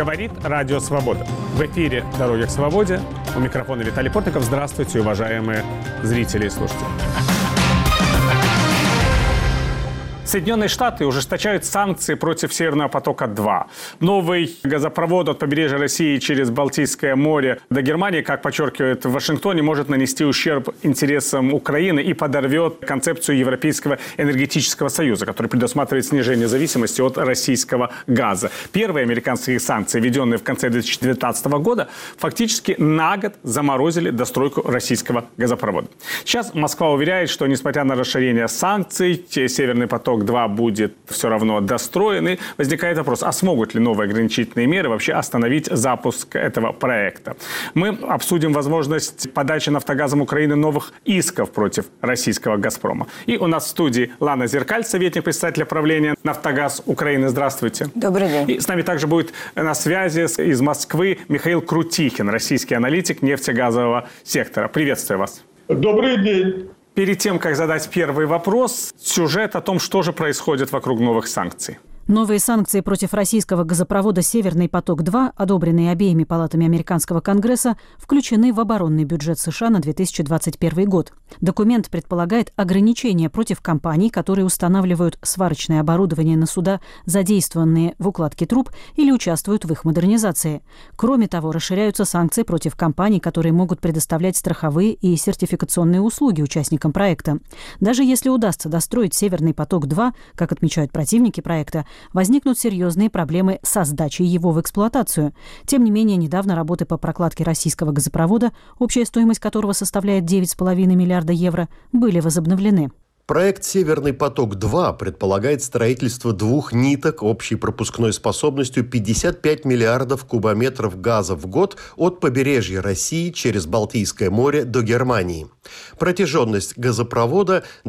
Говорит Радио Свобода. В эфире «Дороги к свободе». У микрофона Виталий Портников. Здравствуйте, уважаемые зрители и слушатели. Соединенные Штаты ужесточают санкции против Северного потока-2. Новый газопровод от побережья России через Балтийское море до Германии, как подчеркивают в Вашингтоне, может нанести ущерб интересам Украины и подорвет концепцию Европейского энергетического союза, который предусматривает снижение зависимости от российского газа. Первые американские санкции, введенные в конце 2019 года, фактически на год заморозили достройку российского газопровода. Сейчас Москва уверяет, что несмотря на расширение санкций, Северный поток-2 будет все равно достроен. И возникает вопрос, а смогут ли новые ограничительные меры вообще остановить запуск этого проекта? Мы обсудим возможность подачи «Нафтогазом» Украины новых исков против российского «Газпрома». И у нас в студии Лана Зеркаль, советник председателя правления «Нафтогаз» Украины. Здравствуйте. Добрый день. И с нами также будет на связи из Москвы Михаил Крутихин, российский аналитик нефтегазового сектора. Приветствую вас. Добрый день. Перед тем, как задать первый вопрос, сюжет о том, что же происходит вокруг новых санкций. Новые санкции против российского газопровода «Северный поток-2», одобренные обеими палатами американского Конгресса, включены в оборонный бюджет США на 2021 год. Документ предполагает ограничения против компаний, которые устанавливают сварочное оборудование на суда, задействованные в укладке труб или участвуют в их модернизации. Кроме того, расширяются санкции против компаний, которые могут предоставлять страховые и сертификационные услуги участникам проекта. Даже если удастся достроить «Северный поток-2», как отмечают противники проекта, возникнут серьезные проблемы со сдачей его в эксплуатацию. Тем не менее, недавно работы по прокладке российского газопровода, общая стоимость которого составляет 9,5 миллиарда евро, были возобновлены. Проект «Северный поток-2» предполагает строительство двух ниток общей пропускной способностью 55 миллиардов кубометров газа в год от побережья России через Балтийское море до Германии. Протяженность газопровода –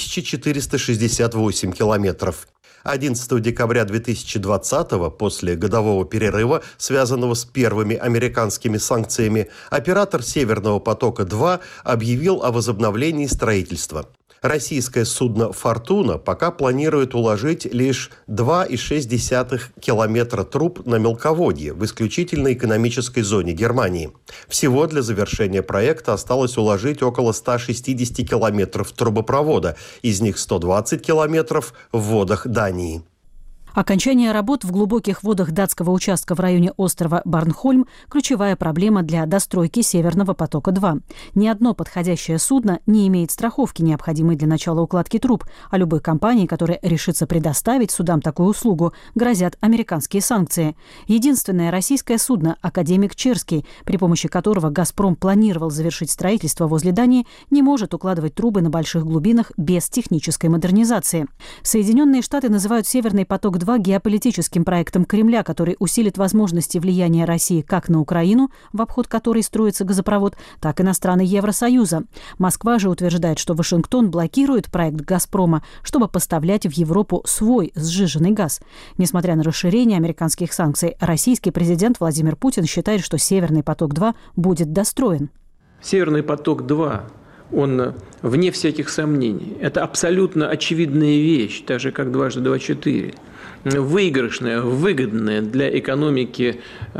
2468 километров. 11 декабря 2020-го, после годового перерыва, связанного с первыми американскими санкциями, оператор «Северного потока-2» объявил о возобновлении строительства. Российское судно «Фортуна» пока планирует уложить лишь 2,6 километра труб на мелководье в исключительной экономической зоне Германии. Всего для завершения проекта осталось уложить около 160 километров трубопровода, из них 120 километров в водах Дании. Окончание работ в глубоких водах датского участка в районе острова Борнхольм – ключевая проблема для достройки Северного потока-2. Ни одно подходящее судно не имеет страховки, необходимой для начала укладки труб, а любой компании, которая решится предоставить судам такую услугу, грозят американские санкции. Единственное российское судно – «Академик Черский», при помощи которого «Газпром» планировал завершить строительство возле Дании, не может укладывать трубы на больших глубинах без технической модернизации. Соединенные Штаты называют «Северный поток-2» геополитическим проектом Кремля, который усилит возможности влияния России как на Украину, в обход которой строится газопровод, так и на страны Евросоюза. Москва же утверждает, что Вашингтон блокирует проект «Газпрома», чтобы поставлять в Европу свой сжиженный газ. Несмотря на расширение американских санкций, российский президент Владимир Путин считает, что «Северный поток-2» будет достроен. «Северный поток-2», он вне всяких сомнений. Это абсолютно очевидная вещь, так же как «Дважды два – 4». Выигрышная, выгодная для экономики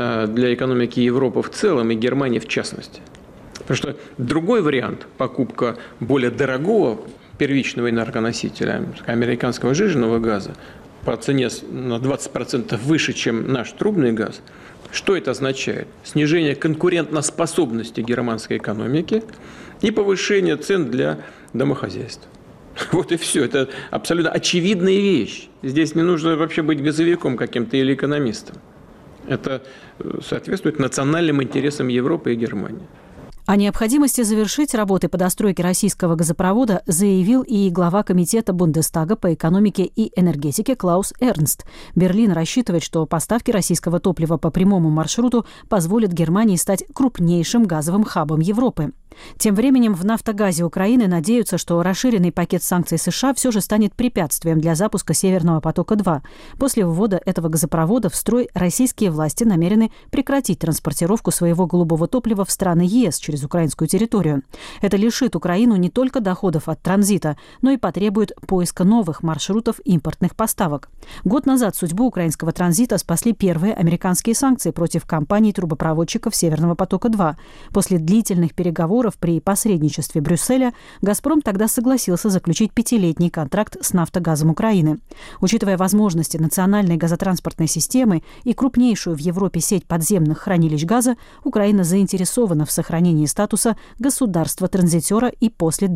Европы в целом и Германии в частности. Потому что другой вариант – покупка более дорогого первичного энергоносителя, американского сжиженного газа, по цене на 20% выше, чем наш трубный газ. Что это означает? Снижение конкурентоспособности германской экономики и повышение цен для домохозяйств. Вот и все. Это абсолютно очевидная вещь. Здесь не нужно вообще быть газовиком каким-то или экономистом. Это соответствует национальным интересам Европы и Германии. О необходимости завершить работы по достройке российского газопровода заявил и глава комитета Бундестага по экономике и энергетике Клаус Эрнст. Берлин рассчитывает, что поставки российского топлива по прямому маршруту позволят Германии стать крупнейшим газовым хабом Европы. Тем временем в «Нафтогазе» Украины надеются, что расширенный пакет санкций США все же станет препятствием для запуска «Северного потока-2». После ввода этого газопровода в строй российские власти намерены прекратить транспортировку своего голубого топлива в страны ЕС через через украинскую территорию. Это лишит Украину не только доходов от транзита, но и потребует поиска новых маршрутов импортных поставок. Год назад судьбу украинского транзита спасли первые американские санкции против компаний-трубопроводчиков «Северного потока-2». После длительных переговоров при посредничестве Брюсселя «Газпром» тогда согласился заключить 5-летний контракт с «Нафтогазом Украины». Учитывая возможности национальной газотранспортной системы и крупнейшую в Европе сеть подземных хранилищ газа, Украина заинтересована в сохранении статуса государства-транзитера и после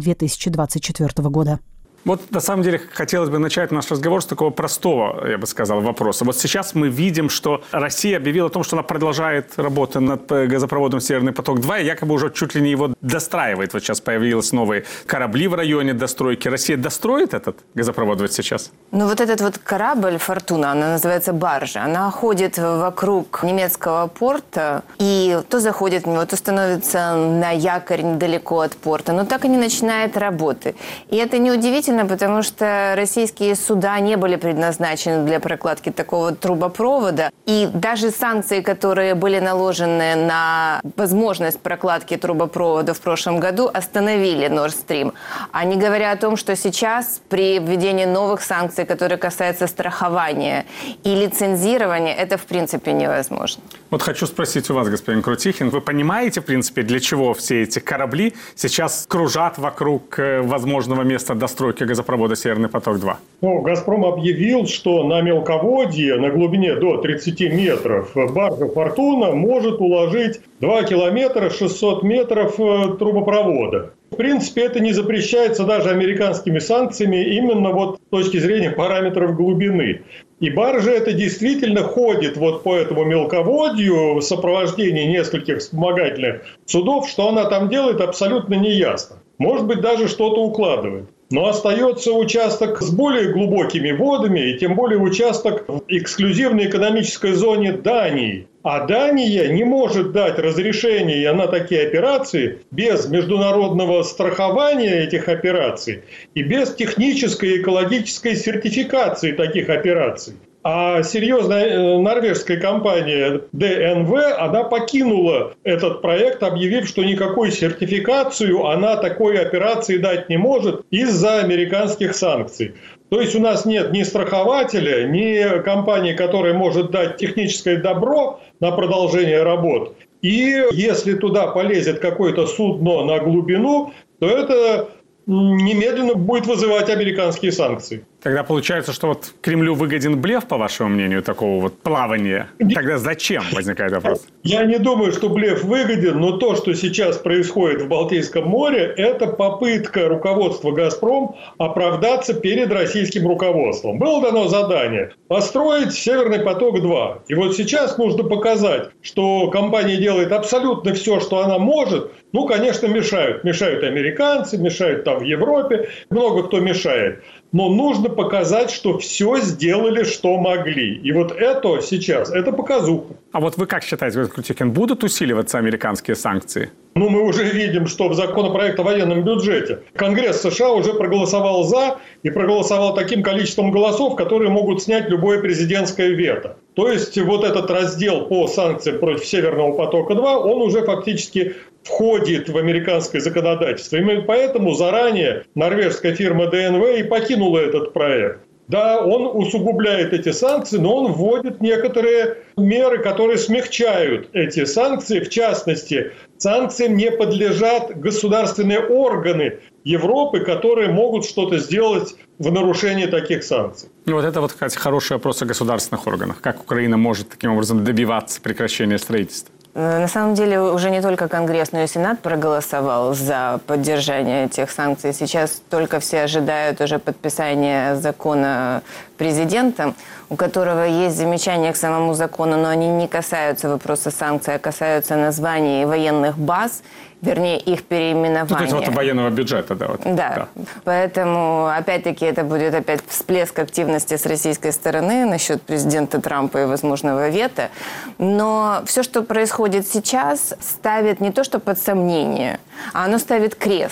2024 года. Вот на самом деле хотелось бы начать наш разговор с такого простого, я бы сказал, вопроса. Вот сейчас мы видим, что Россия объявила о том, что она продолжает работу над газопроводом «Северный поток-2», и якобы уже чуть ли не его достраивает. Вот сейчас появились новые корабли в районе достройки. Россия достроит этот газопровод вот сейчас? Ну вот этот вот корабль «Фортуна», она называется баржа, она ходит вокруг немецкого порта, и то заходит в него, то становится на якорь недалеко от порта, но так и не начинает работы. И это неудивительно, потому что российские суда не были предназначены для прокладки такого трубопровода. И даже санкции, которые были наложены на возможность прокладки трубопровода в прошлом году, остановили Nord Stream. А не говоря о том, что сейчас при введении новых санкций, которые касаются страхования и лицензирования, это в принципе невозможно. Вот хочу спросить у вас, господин Крутихин, вы понимаете, в принципе, для чего все эти корабли сейчас кружат вокруг возможного места достройки газопровода «Северный поток-2»? Ну, «Газпром» объявил, что на мелководье на глубине до 30 метров баржа «Фортуна» может уложить 2 километра 600 метров трубопровода. В принципе, это не запрещается даже американскими санкциями именно вот с точки зрения параметров глубины. И баржа эта действительно ходит вот по этому мелководью в сопровождении нескольких вспомогательных судов. Что она там делает, абсолютно неясно. Может быть, даже что-то укладывает. Но остается участок с более глубокими водами, и тем более участок в эксклюзивной экономической зоне Дании. А Дания не может дать разрешение на такие операции без международного страхования этих операций и без технической и экологической сертификации таких операций. А серьезная норвежская компания ДНВ, она покинула этот проект, объявив, что никакой сертификацию она такой операции дать не может из-за американских санкций. То есть у нас нет ни страхователя, ни компании, которая может дать техническое добро на продолжение работ. И если туда полезет какое-то судно на глубину, то это немедленно будет вызывать американские санкции. Тогда получается, что вот Кремлю выгоден блеф, по вашему мнению, такого вот плавания. Тогда зачем, возникает вопрос? Я не думаю, что блеф выгоден, но то, что сейчас происходит в Балтийском море, это попытка руководства «Газпром» оправдаться перед российским руководством. Было дано задание построить «Северный поток-2». И вот сейчас нужно показать, что компания делает абсолютно все, что она может. Ну, конечно, мешают. Мешают американцы, мешают там в Европе. Много кто мешает. Но нужно показать, что все сделали, что могли. И вот это сейчас, это показуха. А вот вы как считаете, господин Крутихин, будут усиливаться американские санкции? Ну, мы уже видим, что в законопроекте о военном бюджете Конгресс США уже проголосовал за и проголосовал таким количеством голосов, которые могут снять любое президентское вето. То есть вот этот раздел по санкциям против «Северного потока-2», он уже фактически входит в американское законодательство. Именно поэтому заранее норвежская фирма ДНВ и покинула этот проект. Да, он усугубляет эти санкции, но он вводит некоторые меры, которые смягчают эти санкции. В частности, санкциям не подлежат государственные органы Европы, которые могут что-то сделать в нарушении таких санкций. Ну, вот это вот, кстати, хороший вопрос о государственных органах. Как Украина может таким образом добиваться прекращения строительства? На самом деле уже не только Конгресс, но и Сенат проголосовал за поддержание этих санкций. Сейчас только все ожидают уже подписания закона президента, у которого есть замечания к самому закону, но они не касаются вопроса санкций, а касаются названий военных баз, вернее, их переименования. Ну, то есть вот военного бюджета, да. Вот. Да. Поэтому, опять-таки, это будет опять всплеск активности с российской стороны насчет президента Трампа и возможного вето. Но все, что происходит сейчас, ставит не то что под сомнение, а оно ставит крест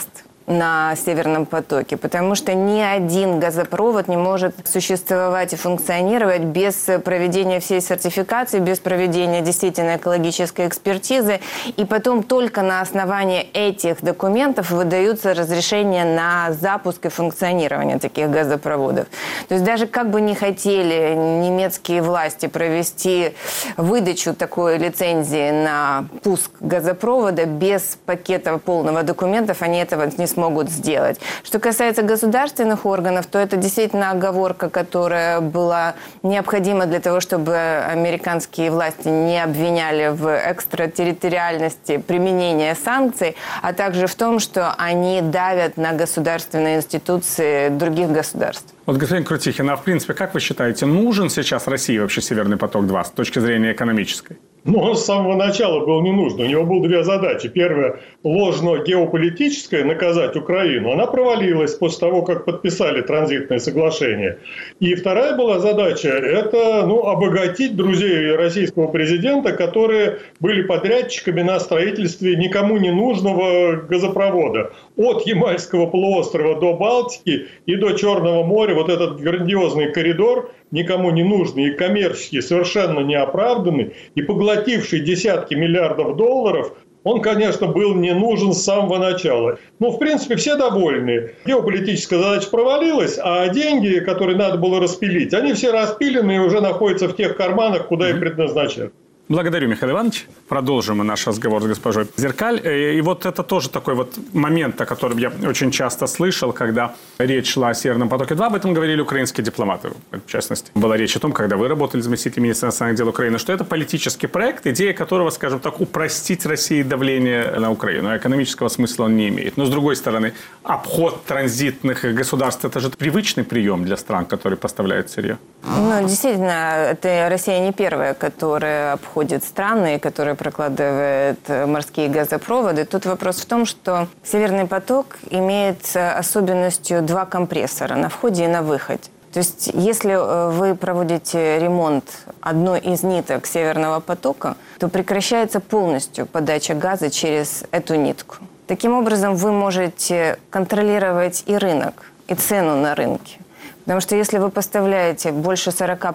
на Северном потоке, потому что ни один газопровод не может существовать и функционировать без проведения всей сертификации, без проведения действительно экологической экспертизы. И потом только на основании этих документов выдаются разрешения на запуск и функционирование таких газопроводов. То есть даже как бы не хотели немецкие власти провести выдачу такой лицензии на пуск газопровода, без пакета полного документов они этого не смогут сделать. Что касается государственных органов, то это действительно оговорка, которая была необходима для того, чтобы американские власти не обвиняли в экстратерриториальности применения санкций, а также в том, что они давят на государственные институции других государств. Вот, господин Крутихин, а в принципе, как вы считаете, нужен сейчас России вообще Северный поток-2 с точки зрения экономической? Но он с самого начала был не нужен. У него было две задачи. Первая – ложно-геополитическая, наказать Украину. Она провалилась после того, как подписали транзитное соглашение. И вторая была задача – это обогатить друзей российского президента, которые были подрядчиками на строительстве никому не нужного газопровода. От Ямальского полуострова до Балтики и до Черного моря вот этот грандиозный коридор, никому не нужный и коммерчески совершенно неоправданный, и поглотивший десятки миллиардов долларов, он, конечно, был не нужен с самого начала. Но, в принципе, все довольны. Геополитическая задача провалилась, а деньги, которые надо было распилить, они все распилены и уже находятся в тех карманах, куда и предназначены. Благодарю, Михаил Иванович. Продолжим наш разговор с госпожой Зеркаль. И вот это тоже такой вот момент, о котором я очень часто слышал, когда речь шла о Северном потоке-2. Об этом говорили украинские дипломаты. В частности, была речь о том, когда вы работали заместителем министра иностранных дел Украины, что это политический проект, идея которого, скажем так, упростить России давление на Украину. Экономического смысла он не имеет. Но, с другой стороны, обход транзитных государств – это же привычный прием для стран, которые поставляют сырье. Действительно, это Россия не первая, которая обходит страны, которая прокладывает морские газопроводы. Тут вопрос в том, что Северный поток имеет особенностью два компрессора на входе и на выходе. То есть, если вы проводите ремонт одной из ниток Северного потока, то прекращается полностью подача газа через эту нитку. Таким образом, вы можете контролировать и рынок, и цену на рынке. Потому что если вы поставляете больше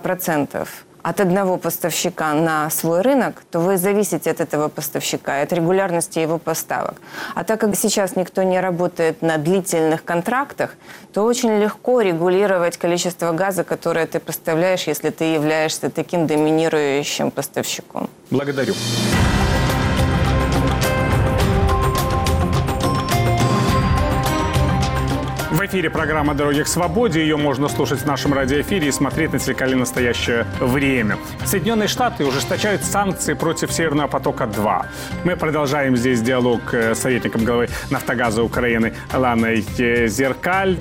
40% от одного поставщика на свой рынок, то вы зависите от этого поставщика, от регулярности его поставок. А так как сейчас никто не работает на длительных контрактах, то очень легко регулировать количество газа, которое ты поставляешь, если ты являешься таким доминирующим поставщиком. Благодарю. В эфире программа «Дороги к свободе». Ее можно слушать в нашем радиоэфире и смотреть на телеканале «Настоящее время». Соединенные Штаты ужесточают санкции против Северного потока-2. Мы продолжаем здесь диалог с советником главы «Нафтогаза» Украины Ланой Зеркаль.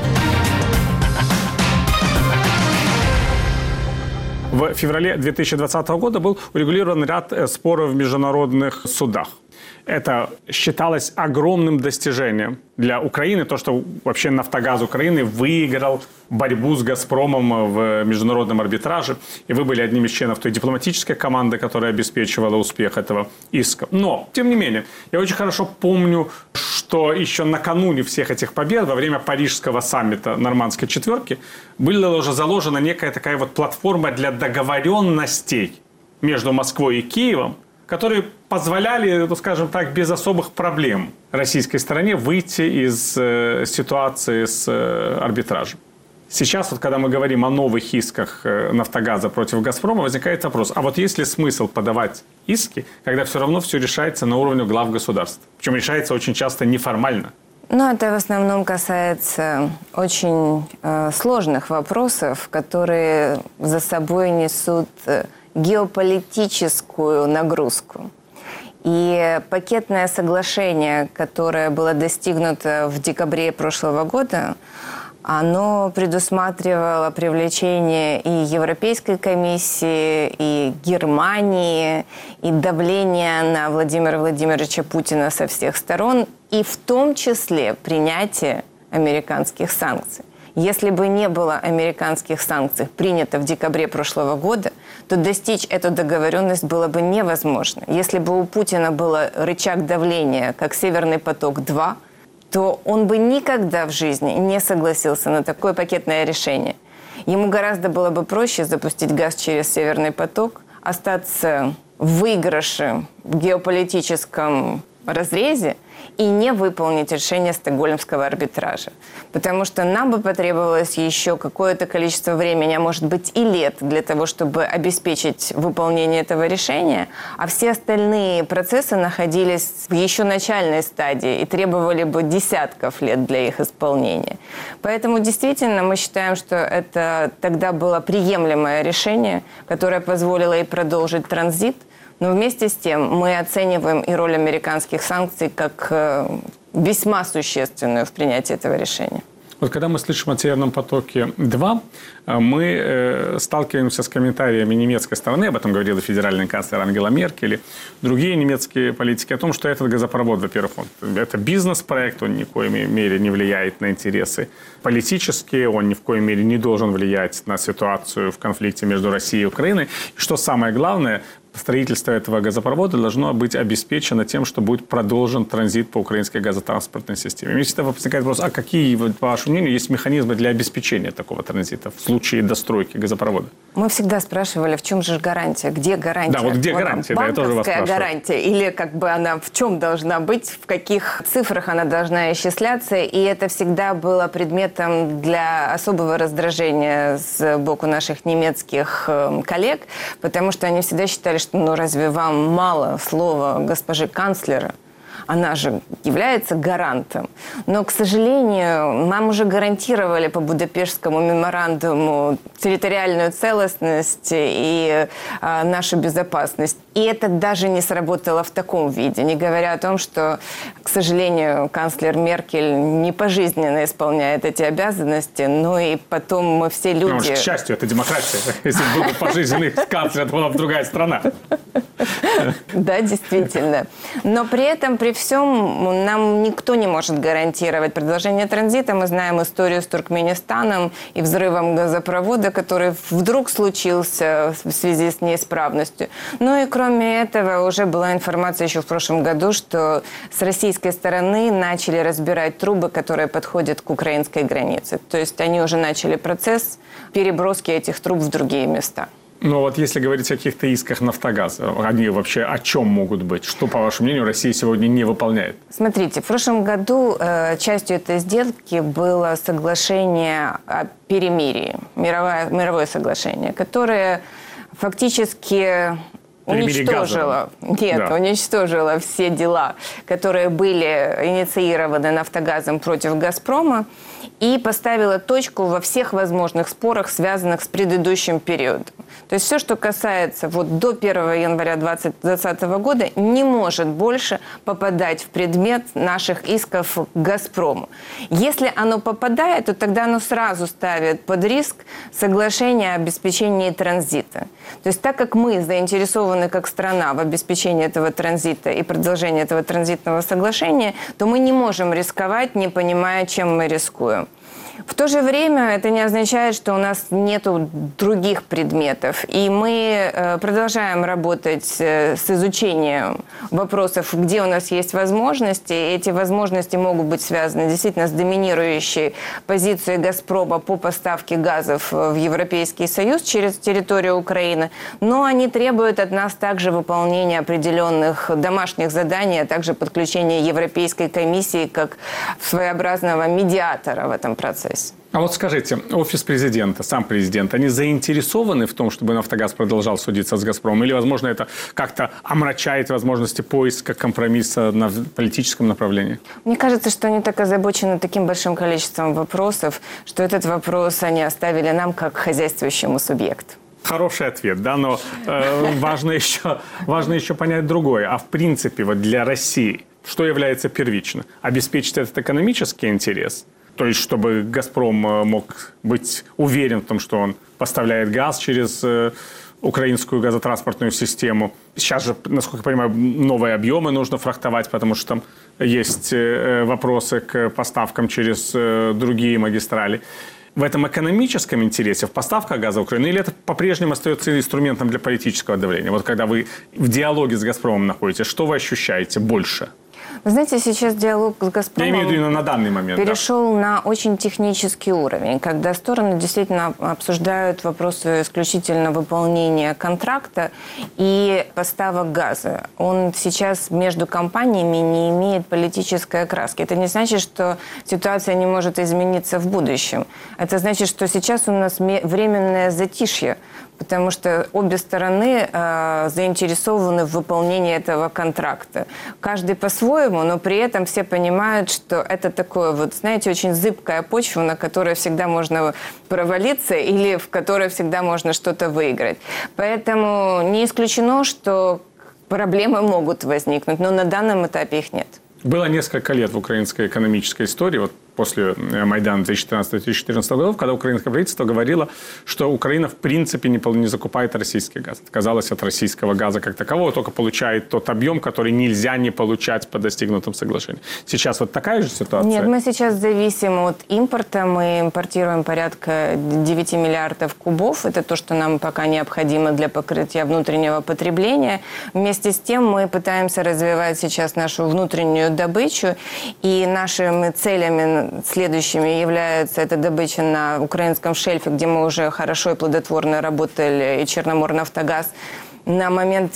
В феврале 2020 года был урегулирован ряд споров в международных судах. Это считалось огромным достижением для Украины, то, что вообще «Нафтогаз» Украины выиграл борьбу с «Газпромом» в международном арбитраже. И вы были одним из членов той дипломатической команды, которая обеспечивала успех этого иска. Но, тем не менее, я очень хорошо помню, что еще накануне всех этих побед, во время Парижского саммита Нормандской четверки, была уже заложена некая такая вот платформа для договоренностей между Москвой и Киевом, которые позволяли, скажем так, без особых проблем российской стороне выйти из ситуации с арбитражем. Сейчас, вот, когда мы говорим о новых исках «Нафтогаза» против «Газпрома», возникает вопрос, а вот есть ли смысл подавать иски, когда все равно все решается на уровне глав государств? Причем решается очень часто неформально. Это в основном касается очень сложных вопросов, которые за собой несут геополитическую нагрузку. И пакетное соглашение, которое было достигнуто в декабре прошлого года, оно предусматривало привлечение и Европейской комиссии, и Германии, и давление на Владимира Владимировича Путина со всех сторон, и в том числе принятие американских санкций. Если бы не было американских санкций, принято в декабре прошлого года, то достичь эту договоренность было бы невозможно. Если бы у Путина был рычаг давления, как «Северный поток-2», то он бы никогда в жизни не согласился на такое пакетное решение. Ему гораздо было бы проще запустить газ через Северный поток, остаться в выигрыше в геополитическом разрезе и не выполнить решение Стокгольмского арбитража. Потому что нам бы потребовалось еще какое-то количество времени, а может быть и лет, для того, чтобы обеспечить выполнение этого решения, а все остальные процессы находились в еще начальной стадии и требовали бы десятков лет для их исполнения. Поэтому действительно мы считаем, что это тогда было приемлемое решение, которое позволило и продолжить транзит. Но вместе с тем мы оцениваем и роль американских санкций как весьма существенную в принятии этого решения. Вот когда мы слышим о Северном потоке-2, мы сталкиваемся с комментариями немецкой стороны, об этом говорила федеральный канцлер Ангела Меркель, и другие немецкие политики, о том, что этот газопровод, во-первых, это бизнес-проект, он ни в коей мере не влияет на интересы политические, он ни в коей мере не должен влиять на ситуацию в конфликте между Россией и Украиной. И что самое главное, строительство этого газопровода должно быть обеспечено тем, что будет продолжен транзит по украинской газотранспортной системе. Мне всегда возникает вопрос, а какие, по вашему мнению, есть механизмы для обеспечения такого транзита в случае достройки газопровода? Мы всегда спрашивали, в чем же гарантия, где гарантия? Да, вот где гарантия, да, я тоже вас спрашиваю. Гарантия, или как бы она в чем должна быть, в каких цифрах она должна исчисляться, и это всегда было предметом для особого раздражения с боку наших немецких коллег, потому что они всегда считали, что ну разве вам мало слова госпожи канцлера? Она же является гарантом. Но, к сожалению, нам уже гарантировали по Будапештскому меморандуму территориальную целостность и нашу безопасность. И это даже не сработало в таком виде, не говоря о том, что, к сожалению, канцлер Меркель не пожизненно исполняет эти обязанности, но и потом мы все люди... Потому что, к счастью, это демократия. Если бы был пожизненный канцлер, это была бы другая страна. Да, действительно. Но при этом, при всем, нам никто не может гарантировать продолжение транзита. Мы знаем историю с Туркменистаном и взрывом газопровода, который вдруг случился в связи с неисправностью. Ну и кроме этого, уже была информация еще в прошлом году, что с российской стороны начали разбирать трубы, которые подходят к украинской границе. То есть они уже начали процесс переброски этих труб в другие места. Но вот если говорить о каких-то исках «Нафтогаза», они вообще о чем могут быть? Что, по вашему мнению, Россия сегодня не выполняет? Смотрите, в прошлом году частью этой сделки было соглашение о перемирии, мировое соглашение, которое фактически уничтожило все дела, которые были инициированы «Нафтогазом» против «Газпрома», и поставила точку во всех возможных спорах, связанных с предыдущим периодом. То есть все, что касается вот до 1 января 2020 года, не может больше попадать в предмет наших исков к «Газпрому». Если оно попадает, то тогда оно сразу ставит под риск соглашение о обеспечении транзита. То есть так как мы заинтересованы как страна в обеспечении этого транзита и продолжении этого транзитного соглашения, то мы не можем рисковать, не понимая, чем мы рискуем. В то же время это не означает, что у нас нет других предметов. И мы продолжаем работать с изучением вопросов, где у нас есть возможности. И эти возможности могут быть связаны действительно с доминирующей позицией «Газпрома» по поставке газов в Европейский Союз через территорию Украины. Но они требуют от нас также выполнения определенных домашних заданий, а также подключения Европейской комиссии как своеобразного медиатора в этом процессе. А вот скажите, офис президента, сам президент, они заинтересованы в том, чтобы «Нафтогаз» продолжал судиться с «Газпромом»? Или, возможно, это как-то омрачает возможности поиска компромисса на политическом направлении? Мне кажется, что они так озабочены таким большим количеством вопросов, что этот вопрос они оставили нам как хозяйствующему субъекту. Хороший ответ, да, но важно еще понять другое. А в принципе, вот для России что является первично? Обеспечить этот экономический интерес? То есть, чтобы «Газпром» мог быть уверен в том, что он поставляет газ через украинскую газотранспортную систему. Сейчас же, насколько я понимаю, новые объемы нужно фрахтовать, потому что там есть вопросы к поставкам через другие магистрали. В этом экономическом интересе, в поставках газа в Украину, или это по-прежнему остается инструментом для политического давления? Вот когда вы в диалоге с «Газпромом» находитесь, что вы ощущаете больше? Вы знаете, сейчас диалог с «Газпромом» Я имею в виду на данный момент, перешел на очень технический уровень, когда стороны действительно обсуждают вопросы исключительно выполнения контракта и поставок газа. Он сейчас между компаниями не имеет политической окраски. Это не значит, что ситуация не может измениться в будущем. Это значит, что сейчас у нас временное затишье, потому что обе стороны заинтересованы в выполнении этого контракта. Каждый по-своему, но при этом все понимают, что это такое, вот, знаете, очень зыбкая почва, на которой всегда можно провалиться или в которой всегда можно что-то выиграть. Поэтому не исключено, что проблемы могут возникнуть, но на данном этапе их нет. Было несколько лет в украинской экономической истории, вот после Майдана 2014-2014 годов, когда украинское правительство говорило, что Украина в принципе не закупает российский газ. Отказалась от российского газа как такового, только получает тот объем, который нельзя не получать по достигнутым соглашениям. Сейчас вот такая же ситуация? Нет, мы сейчас зависим от импорта. Мы импортируем порядка 9 миллиардов кубов. Это то, что нам пока необходимо для покрытия внутреннего потребления. Вместе с тем мы пытаемся развивать сейчас нашу внутреннюю добычу. И нашими целями следующими является эта добыча на украинском шельфе, где мы уже хорошо и плодотворно работали, и Черноморнафтогаз на момент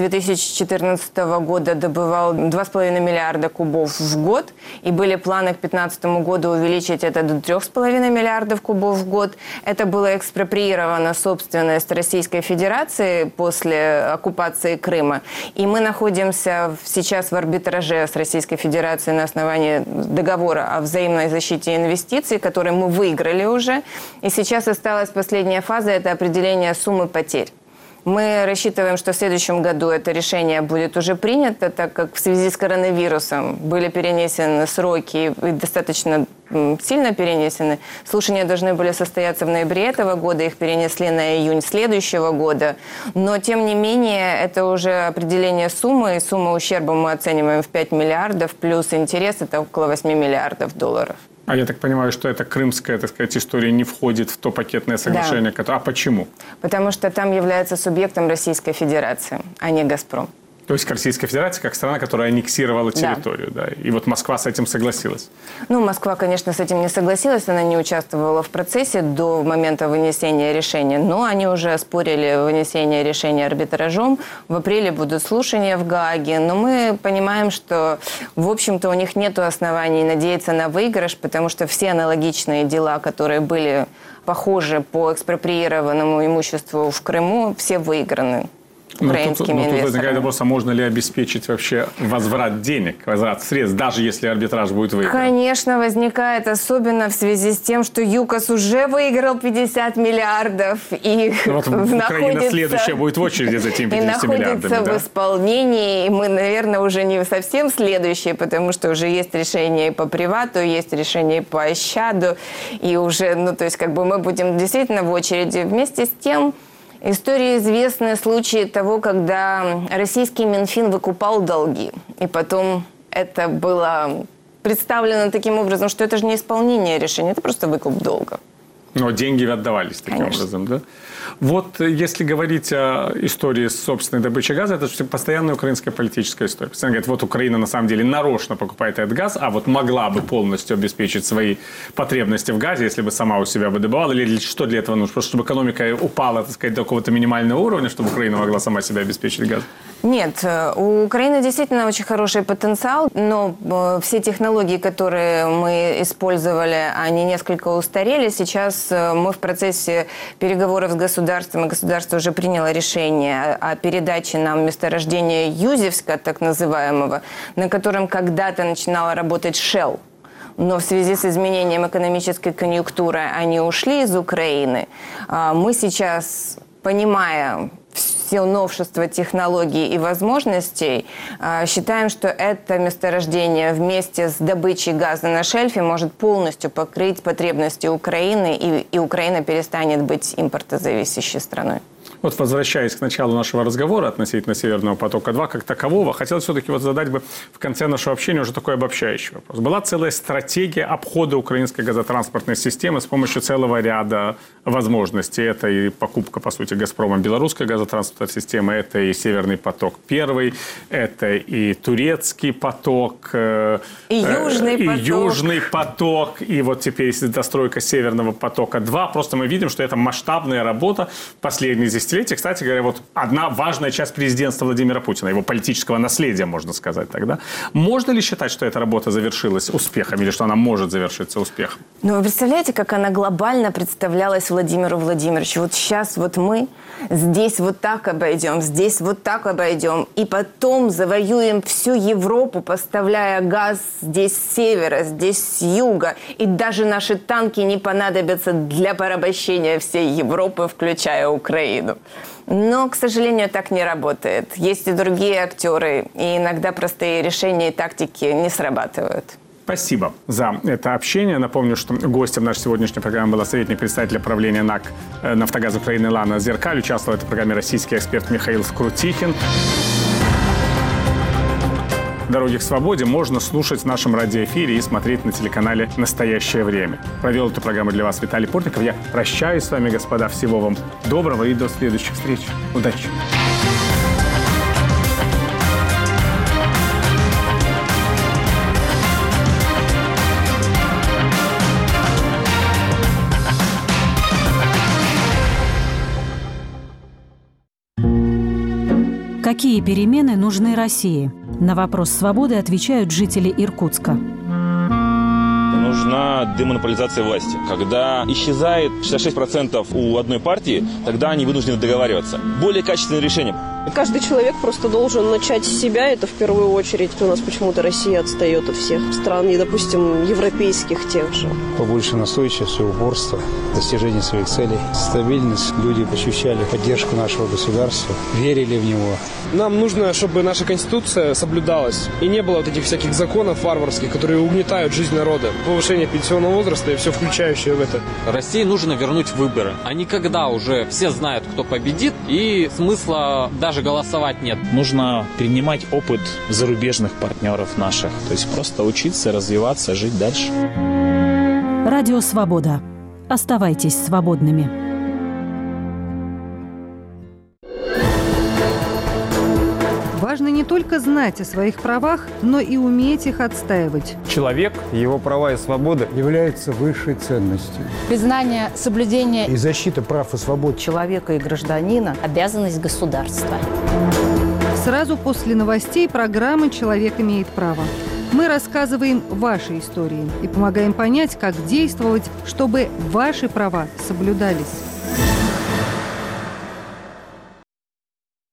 2014 года добывал 2,5 миллиарда кубов в год, и были планы к 2015 году увеличить это до 3,5 миллиардов кубов в год. Это было экспроприировано собственность Российской Федерации после оккупации Крыма. И мы находимся сейчас в арбитраже с Российской Федерацией на основании договора о взаимной защите инвестиций, который мы выиграли уже. И сейчас осталась последняя фаза – это определение суммы потерь. Мы рассчитываем, что в следующем году это решение будет уже принято, так как в связи с коронавирусом были перенесены сроки и достаточно сильно перенесены. Слушания должны были состояться в ноябре этого года, их перенесли на июнь следующего года. Но, тем не менее, это уже определение суммы, и сумму ущерба мы оцениваем в 5 миллиардов, плюс интерес – это около 8 миллиардов долларов. А я так понимаю, что эта крымская, так сказать, история не входит в то пакетное соглашение. Да. А почему? Потому что там является субъектом Российской Федерации, а не «Газпром». То есть Российская Федерация как страна, которая аннексировала территорию, да. И вот Москва с этим согласилась. Ну, Москва, конечно, с этим не согласилась, она не участвовала в процессе до момента вынесения решения, но они уже оспорили вынесение решения арбитражом. В апреле будут слушания в Гааге, но мы понимаем, что, в общем-то, у них нет оснований надеяться на выигрыш, потому что все аналогичные дела, которые были похожи по экспроприированному имуществу в Крыму, все выиграны украинскими инвесторами. Тут возникает вопрос, а можно ли обеспечить вообще возврат денег, возврат средств, даже если арбитраж будет выигран? Конечно, возникает, особенно в связи с тем, что ЮКОС уже выиграл 50 миллиардов и Украина следующая будет в очереди за этими 50 миллиардами. И находится в исполнении. И мы, наверное, уже не совсем следующие, потому что уже есть решение и по привату, есть решение и по Ощаду. И уже, то есть, мы будем действительно в очереди. Вместе с тем, истории известны случаи того, когда российский Минфин выкупал долги. И потом это было представлено таким образом, что это же не исполнение решения, это просто выкуп долга. Но деньги отдавались таким образом, да? Вот если говорить о истории собственной добычи газа, это постоянная украинская политическая история. Постоянно говорят, вот Украина на самом деле нарочно покупает этот газ, а вот могла бы полностью обеспечить свои потребности в газе, если бы сама у себя выдобывала, или что для этого нужно? Просто чтобы экономика упала, так сказать, до какого-то минимального уровня, чтобы Украина могла сама себя обеспечить газом? Нет, у Украины действительно очень хороший потенциал, но все технологии, которые мы использовали, они несколько устарели. Сейчас мы в процессе переговоров с государством, и государство уже приняло решение о передаче нам месторождения Юзевска, так называемого, на котором когда-то начинала работать Shell. Но в связи с изменением экономической конъюнктуры они ушли из Украины. Мы сейчас, понимая все новшества технологий и возможностей, считаем, что это месторождение вместе с добычей газа на шельфе может полностью покрыть потребности Украины, и Украина перестанет быть импортозависящей страной. Вот возвращаясь к началу нашего разговора относительно Северного потока-2 как такового, хотелось все-таки вот задать бы в конце нашего общения уже такой обобщающий вопрос. Была целая стратегия обхода украинской газотранспортной системы с помощью целого ряда возможностей. Это и покупка, по сути, «Газпромом» белорусской газотранспортной системы, это и «Северный поток-1», это и турецкий поток, и Южный поток, и вот теперь достройка Северного потока-2. Просто мы видим, что это масштабная работа последних десятилетий. Кстати говоря, вот одна важная часть президентства Владимира Путина, его политического наследия, можно сказать тогда. Можно ли считать, что эта работа завершилась успехом или что она может завершиться успехом? Ну, вы представляете, как она глобально представлялась Владимиру Владимировичу? Вот сейчас вот мы здесь вот так обойдем, здесь вот так обойдем, и потом завоюем всю Европу, поставляя газ здесь с севера, здесь с юга, и даже наши танки не понадобятся для порабощения всей Европы, включая Украину. Но, к сожалению, так не работает. Есть и другие актеры, и иногда простые решения и тактики не срабатывают. Спасибо за это общение. Напомню, что гостем нашей сегодняшней программы была советник председателя правления НАК «Нафтогаз Украины» Лана Зеркаль. Участвовал в этой программе российский эксперт Михаил Скрутихин. «Дороги к свободе» можно слушать в нашем радиоэфире и смотреть на телеканале «Настоящее время». Провел эту программу для вас Виталий Портников. Я прощаюсь с вами, господа. Всего вам доброго и до следующих встреч. Удачи! Какие перемены нужны России? На вопрос «Свободы» отвечают жители Иркутска. Нужна демонополизация власти. Когда исчезает 66% у одной партии, тогда они вынуждены договариваться. Более качественное решение. Каждый человек просто должен начать с себя, это в первую очередь. У нас почему-то Россия отстает от всех стран, и, допустим, европейских тех же. Побольше настойчивости, упорства, достижения своих целей, стабильность. Люди ощущали поддержку нашего государства, верили в него. Нам нужно, чтобы наша Конституция соблюдалась, и не было вот этих всяких законов варварских, которые угнетают жизнь народа. Повышение пенсионного возраста и все включающее в это. России нужно вернуть выборы. А не когда уже все знают, кто победит, и смысла даже голосовать нет. Нужно перенимать опыт зарубежных партнеров наших. То есть просто учиться, развиваться, жить дальше. Радио «Свобода». Оставайтесь свободными. Важно не только знать о своих правах, но и уметь их отстаивать. Человек, его права и свободы являются высшей ценностью. Признание, соблюдение и защита прав и свобод человека и гражданина – обязанность государства. Сразу после новостей программы «Человек имеет право». Мы рассказываем ваши истории и помогаем понять, как действовать, чтобы ваши права соблюдались.